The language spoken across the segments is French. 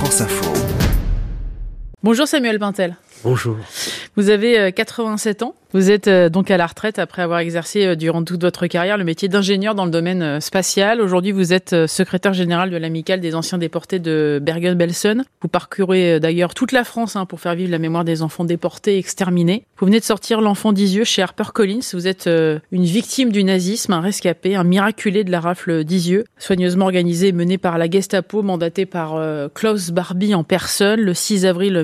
France Info. Bonjour Samuel Pintel. Bonjour. Vous avez 87 ans. Vous êtes donc à la retraite après avoir exercé durant toute votre carrière le métier d'ingénieur dans le domaine spatial. Aujourd'hui, vous êtes secrétaire général de l'Amicale des anciens déportés de Bergen-Belsen. Vous parcourez d'ailleurs toute la France pour faire vivre la mémoire des enfants déportés et exterminés. Vous venez de sortir L'Enfant d'Isieux chez HarperCollins. Vous êtes une victime du nazisme, un rescapé, un miraculé de la rafle d'Isieux, soigneusement organisée et menée par la Gestapo, mandatée par Klaus Barbie en personne le 6 avril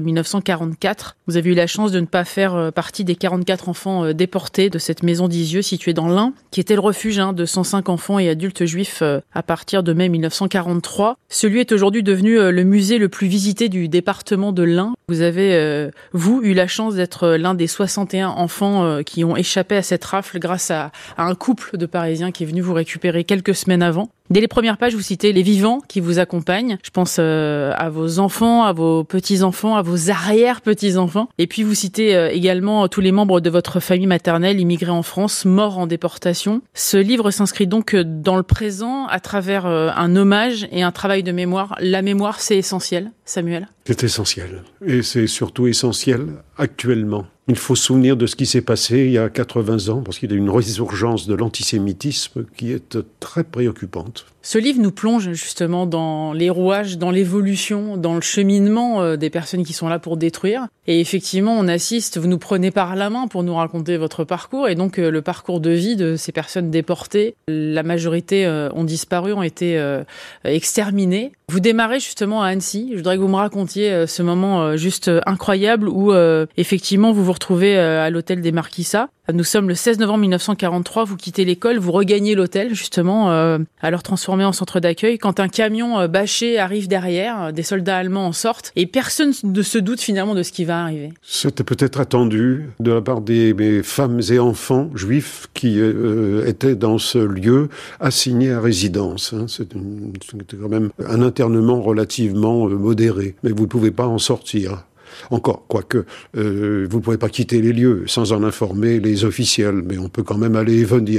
1944. Vous avez eu la chance de ne pas faire partie des 44 enfants déportés de cette maison d'Isieux située dans l'Ain, qui était le refuge de 105 enfants et adultes juifs à partir de mai 1943. Ce lieu est aujourd'hui devenu le musée le plus visité du département de l'Ain. Vous avez, eu la chance d'être l'un des 61 enfants qui ont échappé à cette rafle grâce à un couple de Parisiens qui est venu vous récupérer quelques semaines avant. Dès les premières pages, vous citez les vivants qui vous accompagnent. Je pense à vos enfants, à vos petits-enfants, à vos arrière-petits-enfants. Et puis vous citez également tous les membres de votre famille maternelle immigrés en France, morts en déportation. Ce livre s'inscrit donc dans le présent à travers un hommage et un travail de mémoire. La mémoire, c'est essentiel, Samuel ? C'est essentiel. Et c'est surtout essentiel actuellement. Il faut se souvenir de ce qui s'est passé il y a 80 ans, parce qu'il y a une résurgence de l'antisémitisme qui est très préoccupante. Ce livre nous plonge justement dans les rouages, dans l'évolution, dans le cheminement des personnes qui sont là pour détruire. Et effectivement, on assiste, vous nous prenez par la main pour nous raconter votre parcours, et donc le parcours de vie de ces personnes déportées. La majorité ont disparu, ont été exterminées. Vous démarrez justement à Annecy. Je voudrais que vous me racontiez ce moment juste incroyable où effectivement vous vous retrouvez à l'hôtel des Marquisats. Nous sommes le 16 novembre 1943, vous quittez l'école, vous regagnez l'hôtel justement, alors transformé en centre d'accueil, quand un camion bâché arrive derrière, des soldats allemands en sortent, et personne ne se doute finalement de ce qui va arriver. C'était peut-être attendu de la part des femmes et enfants juifs qui étaient dans ce lieu assignés à résidence. C'était quand même un internement relativement modéré, mais vous ne pouvez pas en sortir. Encore, quoique, vous ne pouvez pas quitter les lieux sans en informer les officiels, mais on peut quand même aller et venir.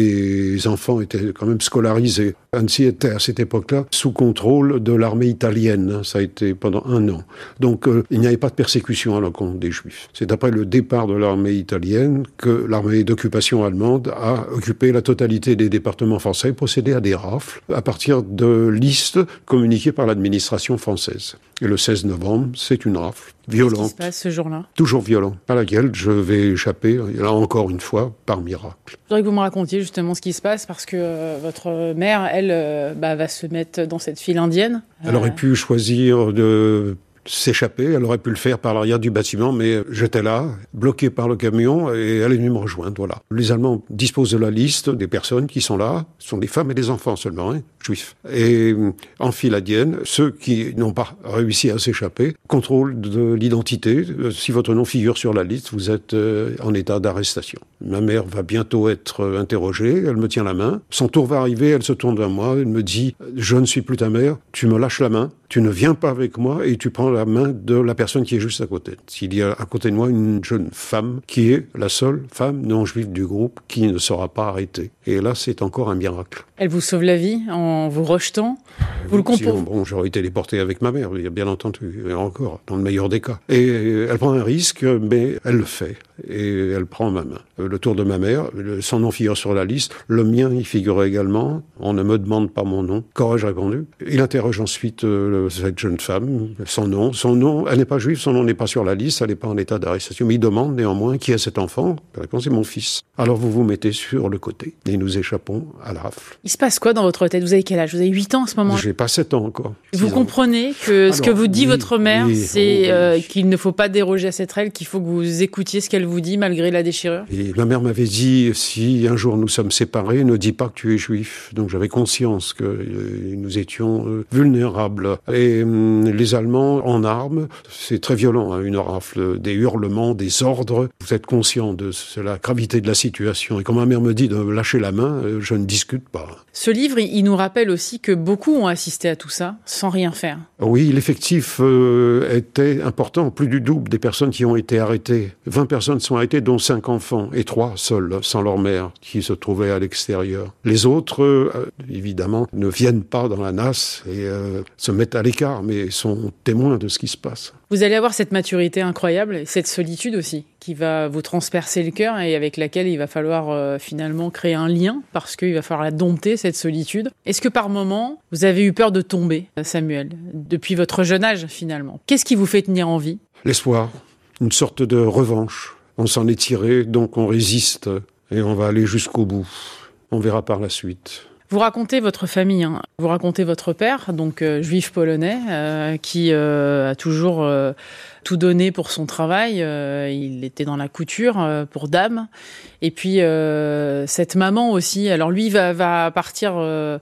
Les enfants étaient quand même scolarisés. Annecy était à cette époque-là sous contrôle de l'armée italienne. Ça a été pendant 1 an. Donc, il n'y avait pas de persécution à l'encontre des Juifs. C'est après le départ de l'armée italienne que l'armée d'occupation allemande a occupé la totalité des départements français et procédé à des rafles à partir de listes communiquées par l'administration française. Et le 16 novembre, c'est une rafle violente. Qu'est-ce qui se passe ce jour-là ? Toujours violent, à laquelle je vais échapper, là encore une fois, par miracle. Je voudrais que vous me racontiez justement ce qui se passe, parce que votre mère, elle, va se mettre dans cette file indienne. Elle aurait pu choisir de s'échapper, elle aurait pu le faire par l'arrière du bâtiment, mais j'étais là, bloqué par le camion, et elle est venue me rejoindre, voilà. Les Allemands disposent de la liste des personnes qui sont là, ce sont des femmes et des enfants seulement, juifs. Et en file indienne, ceux qui n'ont pas réussi à s'échapper, contrôle de l'identité. Si votre nom figure sur la liste, vous êtes en état d'arrestation. Ma mère va bientôt être interrogée, elle me tient la main. Son tour va arriver, elle se tourne vers moi, elle me dit « Je ne suis plus ta mère, tu me lâches la main, tu ne viens pas avec moi et tu prends la main de la personne qui est juste à côté. » Il y a à côté de moi une jeune femme qui est la seule femme non juive du groupe qui ne sera pas arrêtée. Et là, c'est encore un miracle. Elle vous sauve la vie en vous rejetant. Vous le comprenez. Bon, j'aurais été déporté avec ma mère, bien entendu, et encore, dans le meilleur des cas. Et elle prend un risque, mais elle le fait. Et elle prend ma main. Le tour de ma mère, son nom figure sur la liste. Le mien y figure également. On ne me demande pas mon nom. Qu'aurais-je répondu ? Il interroge ensuite cette jeune femme, son nom, elle n'est pas juive, son nom n'est pas sur la liste, elle n'est pas en état d'arrestation. Mais il demande néanmoins qui est cet enfant. La réponse est mon fils. Alors vous vous mettez sur le côté et nous échappons à la rafle. Il se passe quoi dans votre tête ? Vous avez quel âge ? Vous avez 8 ans à ce moment-là ? J'ai pas 7 ans encore. Vous comprenez que ce que vous dit votre mère, c'est qu'il ne faut pas déroger à cette règle, qu'il faut que vous écoutiez ce qu'elle vous dit malgré la déchirure ? Et ma mère m'avait dit, si un jour nous sommes séparés, ne dis pas que tu es juif. Donc j'avais conscience que nous étions vulnérables. Et les Allemands en armes, c'est très violent, une rafle, des hurlements, des ordres. Vous êtes conscient de la gravité de la situation. Et quand ma mère me dit de lâcher la main, je ne discute pas. Ce livre, il nous rappelle aussi que beaucoup ont assisté à tout ça sans rien faire. Oui, l'effectif était important, plus du double des personnes qui ont été arrêtées. 20 personnes sont arrêtées, dont 5 enfants, et 3 seuls, sans leur mère, qui se trouvaient à l'extérieur. Les autres, évidemment, ne viennent pas dans la nasse et se mettent à l'écart, mais sont témoins de ce qui se passe. Vous allez avoir cette maturité incroyable, et cette solitude aussi, qui va vous transpercer le cœur et avec laquelle il va falloir finalement créer un lien, parce qu'il va falloir la dompter, cette solitude. Est-ce que par moment, vous avez eu peur de tomber, Samuel, depuis votre jeune âge finalement? Qu'est-ce qui vous fait tenir en vie? L'espoir, une sorte de revanche. On s'en est tiré, donc on résiste et on va aller jusqu'au bout. On verra par la suite. Vous racontez votre famille, hein. Vous racontez votre père, donc juif polonais, qui a toujours tout donné pour son travail. Il était dans la couture pour dames. Et puis cette maman aussi. Alors lui va partir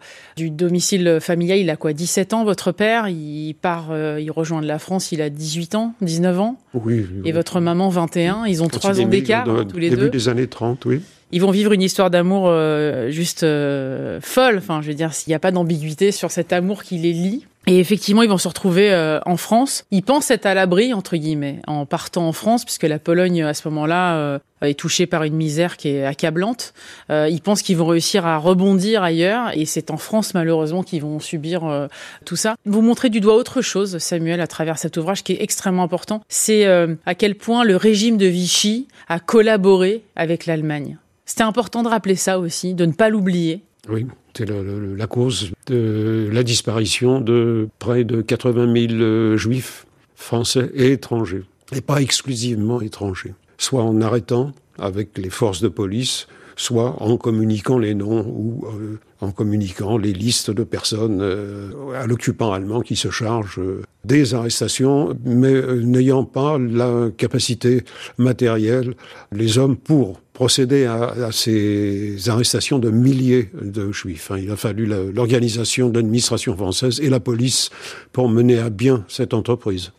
du domicile familial. Il a quoi, 17 ans, votre père? Il part, il rejoint la France. Il a 18 ans, 19 ans. Oui. Et votre maman, 21. Ils ont 3 ans d'écart, tous les deux. Début des années 30, oui. Ils vont vivre une histoire d'amour juste folle. Enfin, je veux dire, s'il n'y a pas d'ambiguïté sur cet amour qui les lie. Et effectivement, ils vont se retrouver en France. Ils pensent être à l'abri, entre guillemets, en partant en France, puisque la Pologne, à ce moment-là, est touchée par une misère qui est accablante. Ils pensent qu'ils vont réussir à rebondir ailleurs. Et c'est en France, malheureusement, qu'ils vont subir tout ça. Vous montrez du doigt autre chose, Samuel, à travers cet ouvrage qui est extrêmement important. C'est à quel point le régime de Vichy a collaboré avec l'Allemagne. C'était important de rappeler ça aussi, de ne pas l'oublier. Oui, c'est la cause de la disparition de près de 80 000 juifs français et étrangers, et pas exclusivement étrangers. Soit en arrêtant avec les forces de police, soit en communiquant les noms ou en communiquant les listes de personnes à l'occupant allemand qui se charge des arrestations, mais n'ayant pas la capacité matérielle, les hommes, pour procéder à ces arrestations de milliers de juifs. Il a fallu l'organisation de l'administration française et la police pour mener à bien cette entreprise.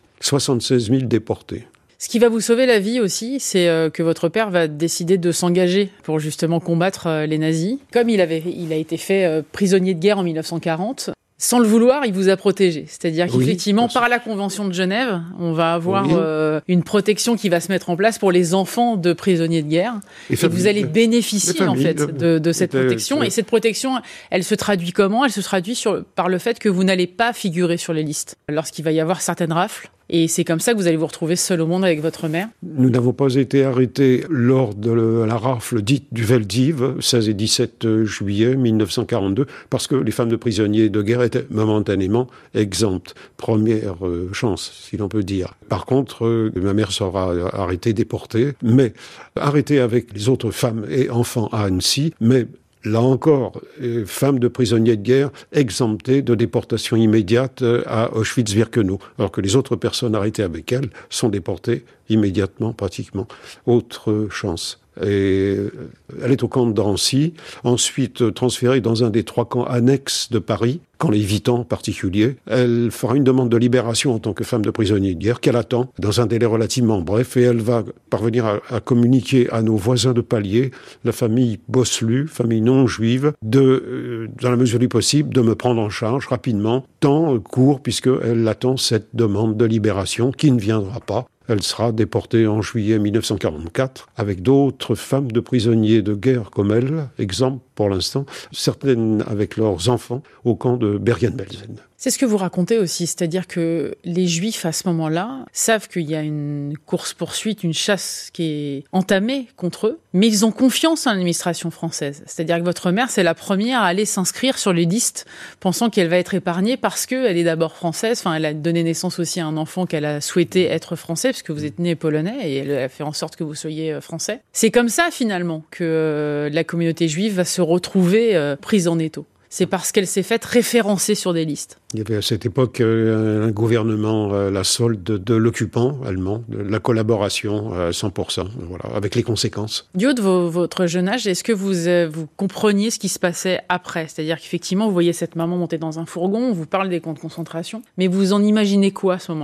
76 000 déportés. Ce qui va vous sauver la vie aussi, c'est que votre père va décider de s'engager pour justement combattre les nazis. Comme il a été fait prisonnier de guerre en 1940, sans le vouloir, il vous a protégé. C'est-à-dire qu'effectivement, par la Convention de Genève, on va avoir une protection qui va se mettre en place pour les enfants de prisonniers de guerre. Et vous allez bénéficier en fait de cette protection. Et cette protection, elle se traduit comment? Elle se traduit par le fait que vous n'allez pas figurer sur les listes lorsqu'il va y avoir certaines rafles. Et c'est comme ça que vous allez vous retrouver seul au monde avec votre mère? Nous n'avons pas été arrêtés lors de la rafle dite du Veldiv, 16 et 17 juillet 1942, parce que les femmes de prisonniers de guerre étaient momentanément exemptes. Première chance, si l'on peut dire. Par contre, ma mère sera arrêtée, déportée, mais arrêtée avec les autres femmes et enfants à Annecy, mais là encore, femmes de prisonniers de guerre exemptées de déportation immédiate à Auschwitz-Birkenau, alors que les autres personnes arrêtées avec elles sont déportées immédiatement, pratiquement. Autre chance. Et elle est au camp de Drancy, ensuite transférée dans un des 3 camps annexes de Paris, camp Lévitan en particulier. Elle fera une demande de libération en tant que femme de prisonnier de guerre qu'elle attend dans un délai relativement bref, et elle va parvenir à communiquer à nos voisins de palier, la famille Bosselu, famille non juive, dans la mesure du possible, de me prendre en charge rapidement, temps court, puisqu'elle attend cette demande de libération qui ne viendra pas. Elle sera déportée en juillet 1944 avec d'autres femmes de prisonniers de guerre comme elle, exemple pour l'instant, certaines avec leurs enfants au camp de Bergen-Belsen. C'est ce que vous racontez aussi, c'est-à-dire que les Juifs à ce moment-là savent qu'il y a une course-poursuite, une chasse qui est entamée contre eux, mais ils ont confiance en l'administration française. C'est-à-dire que votre mère, c'est la première à aller s'inscrire sur les listes, pensant qu'elle va être épargnée parce qu'elle est d'abord française. Enfin, elle a donné naissance aussi à un enfant qu'elle a souhaité être français, puisque vous êtes né polonais, et elle a fait en sorte que vous soyez français. C'est comme ça, finalement, que la communauté juive va se retrouver prise en étau. C'est parce qu'elle s'est faite référencer sur des listes. Il y avait à cette époque un gouvernement, la solde de l'occupant allemand, de la collaboration à 100%, voilà, avec les conséquences. Du haut de votre jeune âge, est-ce que vous compreniez ce qui se passait après? C'est-à-dire qu'effectivement, vous voyez cette maman monter dans un fourgon, on vous parle des camps de concentration, mais vous en imaginez quoi à ce moment-là?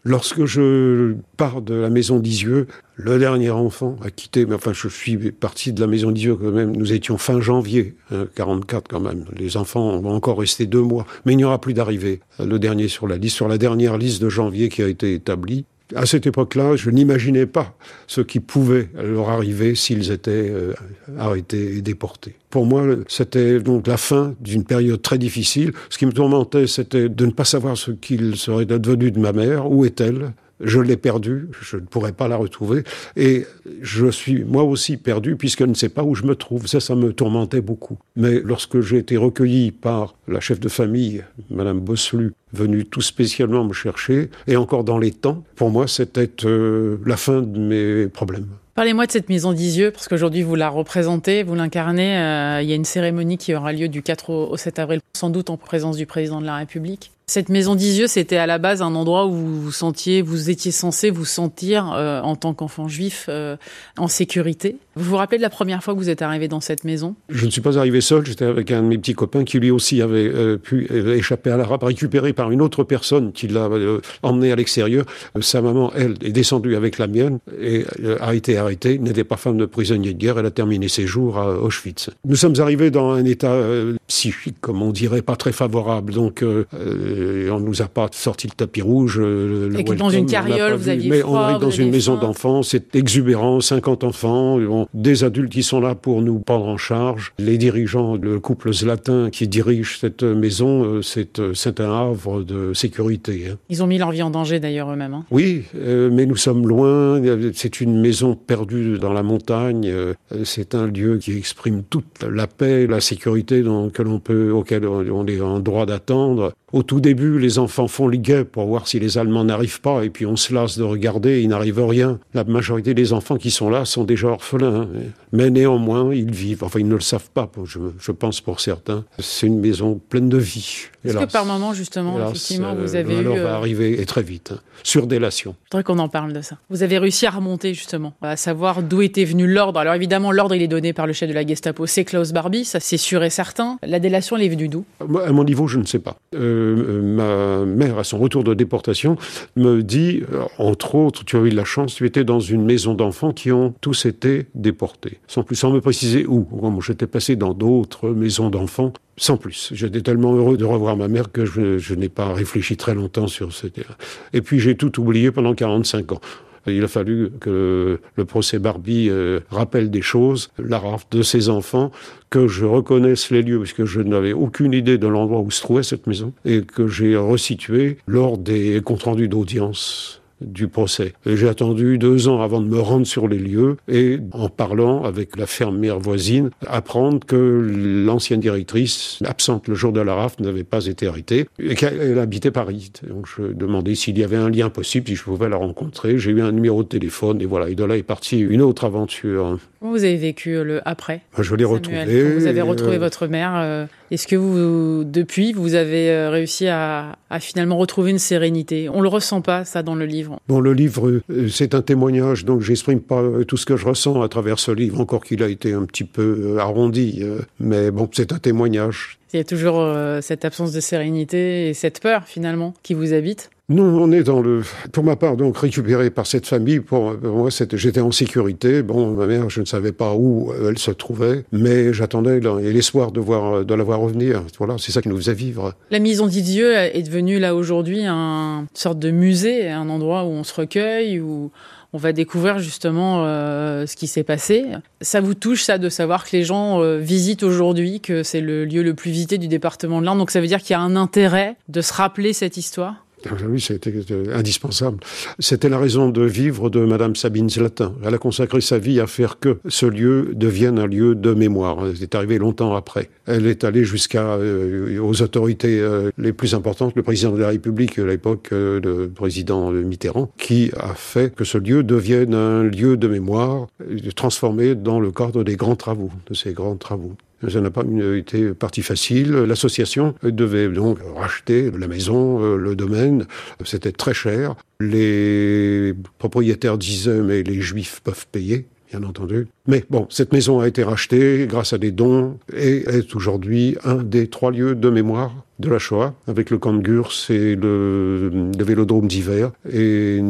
Lorsque je pars de la maison d'Isieux, le dernier enfant a quitté, mais enfin je suis parti de la maison d'Isieux quand même, nous étions fin janvier, 44 quand même. Les enfants vont encore rester 2 mois, mais il n'y aura plus d'arrivée. Le dernier sur la dernière liste de janvier qui a été établie. À cette époque-là, je n'imaginais pas ce qui pouvait leur arriver s'ils étaient arrêtés et déportés. Pour moi, c'était donc la fin d'une période très difficile. Ce qui me tourmentait, c'était de ne pas savoir ce qu'il serait advenu de ma mère. Où est-elle ? Je l'ai perdue, je ne pourrai pas la retrouver. Et je suis moi aussi perdu puisqu'elle ne sait pas où je me trouve. Ça me tourmentait beaucoup. Mais lorsque j'ai été recueilli par la chef de famille, Madame Bosselu, venue tout spécialement me chercher, et encore dans les temps, pour moi, c'était la fin de mes problèmes. Parlez-moi de cette maison d'Isieux, parce qu'aujourd'hui vous la représentez, vous l'incarnez. Il y a une cérémonie qui aura lieu du 4 au 7 avril, sans doute en présence du président de la République. Cette maison d'Isieux, c'était à la base un endroit où vous étiez censé vous sentir, en tant qu'enfant juif, en sécurité. Vous vous rappelez de la première fois que vous êtes arrivé dans cette maison ? Je ne suis pas arrivé seul, j'étais avec un de mes petits copains qui lui aussi avait pu échapper à la râpe, récupéré par une autre personne qui l'a emmené à l'extérieur. Sa maman, elle, est descendue avec la mienne et a été arrêtée, n'était pas femme de prisonnier de guerre, elle a terminé ses jours à Auschwitz. Nous sommes arrivés dans un état psychique, comme on dirait, pas très favorable, donc on nous a pas sorti le tapis rouge. Et que dans une carriole, vous aviez mais froid, on arrive dans une maison faim. d'enfants, c'est exubérant, 50 enfants, des adultes qui sont là pour nous prendre en charge. Les dirigeants, le couple Zlatin qui dirige cette maison, c'est un havre de sécurité. Hein. Ils ont mis leur vie en danger d'ailleurs eux-mêmes. Hein. Oui, mais nous sommes loin, c'est une maison perdue dans la montagne, c'est un lieu qui exprime toute la paix, la sécurité auquel on est en droit d'attendre. Au tout début, les enfants font les guets pour voir si les Allemands n'arrivent pas, et puis on se lasse de regarder, il n'arrive rien. La majorité des enfants qui sont là sont déjà orphelins, hein. Mais néanmoins, ils vivent. Enfin, ils ne le savent pas, je pense pour certains. C'est une maison pleine de vie. Est-ce que par moment, justement, effectivement, vous avez eu... va arriver, et très vite, hein, sur délation. Je voudrais qu'on en parle de ça. Vous avez réussi à remonter, justement, à savoir d'où était venu l'ordre. Alors évidemment, l'ordre, il est donné par le chef de la Gestapo, c'est Klaus Barbie, ça c'est sûr et certain. La délation, elle est venue d'où ? À mon niveau, je ne sais pas. Ma mère, à son retour de déportation, me dit, entre autres, tu as eu de la chance, tu étais dans une maison d'enfants qui ont tous été déportés. Sans me préciser où. Moi, j'étais passé dans d'autres maisons d'enfants, sans plus. J'étais tellement heureux de revoir ma mère que je n'ai pas réfléchi très longtemps sur ce terrain. Et puis, j'ai tout oublié pendant 45 ans. Il a fallu que le procès Barbie rappelle des choses, la rafle de ses enfants, que je reconnaisse les lieux, puisque je n'avais aucune idée de l'endroit où se trouvait cette maison, et que j'ai resitué lors des comptes rendus d'audience du procès. Et j'ai attendu 2 ans avant de me rendre sur les lieux et, en parlant avec la fermière voisine, apprendre que l'ancienne directrice, absente le jour de la rafle, n'avait pas été arrêtée et qu'elle habitait Paris. Donc je demandais s'il y avait un lien possible, si je pouvais la rencontrer. J'ai eu un numéro de téléphone et voilà. Et de là est partie une autre aventure. Comment vous avez vécu le après ? Je l'ai retrouvé. Quand vous avez retrouvé votre mère, est-ce que depuis, vous avez réussi à finalement retrouver une sérénité ? On le ressent pas, ça, dans le livre. Bon, le livre, c'est un témoignage, donc j'exprime pas tout ce que je ressens à travers ce livre, encore qu'il a été un petit peu arrondi. Mais bon, c'est un témoignage. Il y a toujours cette absence de sérénité et cette peur, finalement, qui vous habite. Non, on est pour ma part, donc récupéré par cette famille. Pour moi, j'étais en sécurité. Bon, ma mère, je ne savais pas où elle se trouvait, mais j'attendais l'espoir de la voir revenir. Voilà, c'est ça qui nous faisait vivre. La maison d'Isieux est devenue là aujourd'hui une sorte de musée, un endroit où on se recueille, où on va découvrir justement ce qui s'est passé. Ça vous touche, ça, de savoir que les gens visitent aujourd'hui, que c'est le lieu le plus visité du département de l'Indre. Donc ça veut dire qu'il y a un intérêt de se rappeler cette histoire ? Oui, c'était indispensable. C'était la raison de vivre de Madame Sabine Zlatin. Elle a consacré sa vie à faire que ce lieu devienne un lieu de mémoire. C'est arrivé longtemps après. Elle est allée aux autorités les plus importantes, le président de la République à l'époque, le président Mitterrand, qui a fait que ce lieu devienne un lieu de mémoire, transformé dans le cadre des grands travaux, de ces grands travaux. Ça n'a pas été partie facile. L'association devait donc racheter la maison, le domaine. C'était très cher. Les propriétaires disaient « mais les Juifs peuvent payer ». bien entendu. Mais bon, cette maison a été rachetée grâce à des dons et est aujourd'hui un des 3 lieux de mémoire de la Shoah, avec le camp de Gurs et le vélodrome d'hiver, et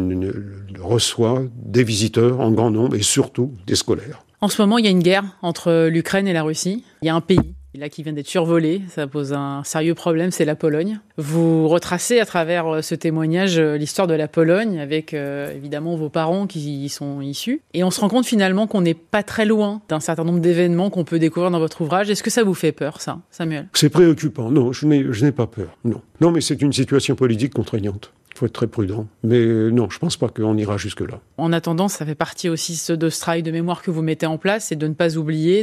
reçoit des visiteurs en grand nombre et surtout des scolaires. En ce moment, il y a une guerre entre l'Ukraine et la Russie. Il y a un pays là qui vient d'être survolé, ça pose un sérieux problème, c'est la Pologne. Vous retracez à travers ce témoignage l'histoire de la Pologne avec évidemment vos parents qui y sont issus. Et on se rend compte finalement qu'on n'est pas très loin d'un certain nombre d'événements qu'on peut découvrir dans votre ouvrage. Est-ce que ça vous fait peur, ça, Samuel ? C'est préoccupant. Non, je n'ai pas peur. Non. Non, mais c'est une situation politique contraignante. Il faut être très prudent. Mais non, je ne pense pas qu'on ira jusque-là. En attendant, ça fait partie aussi de ce travail de mémoire que vous mettez en place, et de ne pas oublier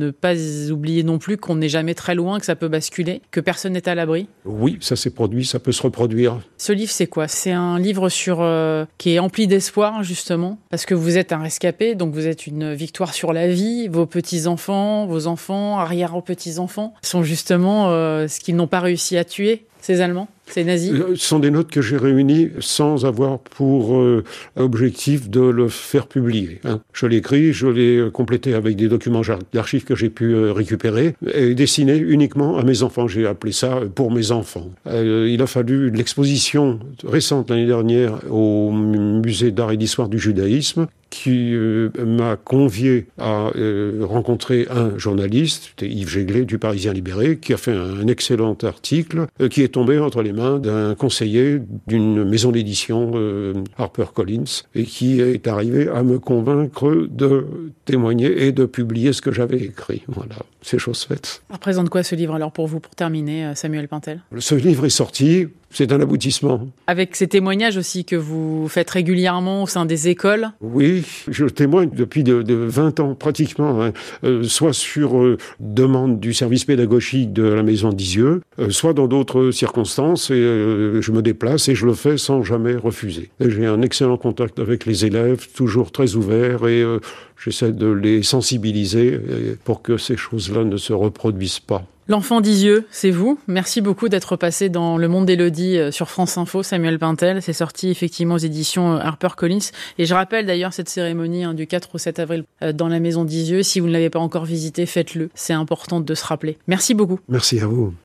non plus qu'on n'est jamais très loin, que ça peut basculer, que personne n'est à l'abri. Oui, ça s'est produit, ça peut se reproduire. Ce livre, c'est quoi ? C'est un livre qui est empli d'espoir, justement, parce que vous êtes un rescapé, donc vous êtes une victoire sur la vie. Vos petits-enfants, vos enfants, arrière-petits-enfants sont justement ce qu'ils n'ont pas réussi à tuer, ces Allemands, ces nazis. Ce sont des notes que j'ai réunies sans avoir pour objectif de le faire publier. Je l'ai écrit, je l'ai complété avec des documents d'archives que j'ai pu récupérer et dessiné uniquement à mes enfants. J'ai appelé ça « Pour mes enfants ». Il a fallu l'exposition récente l'année dernière au musée d'art et d'histoire du judaïsme qui m'a convié à rencontrer un journaliste, c'était Yves Jéglet du Parisien Libéré, qui a fait un excellent article qui est tombé entre les mains d'un conseiller d'une maison d'édition HarperCollins et qui est arrivé à me convaincre de témoigner et de publier ce que j'avais écrit. Voilà, c'est chose faite. Ça représente quoi ce livre alors pour vous, pour terminer, Samuel Pintel ? Ce livre est sorti, c'est un aboutissement. Avec ces témoignages aussi que vous faites régulièrement au sein des écoles ? Oui, je témoigne depuis de 20 ans pratiquement, soit sur demande du service pédagogique de la Maison d'Isieux, soit dans d'autres circonstances, et je me déplace et je le fais sans jamais refuser. Et j'ai un excellent contact avec les élèves, toujours très ouvert, et j'essaie de les sensibiliser pour que ces choses-là ne se reproduisent pas. L'enfant d'Isieux, c'est vous. Merci beaucoup d'être passé dans Le Monde d'Élodie sur France Info, Samuel Pintel. C'est sorti effectivement aux éditions HarperCollins. Et je rappelle d'ailleurs cette cérémonie du 4 au 7 avril dans la Maison d'Isieux. Si vous ne l'avez pas encore visitée, faites-le. C'est important de se rappeler. Merci beaucoup. Merci à vous.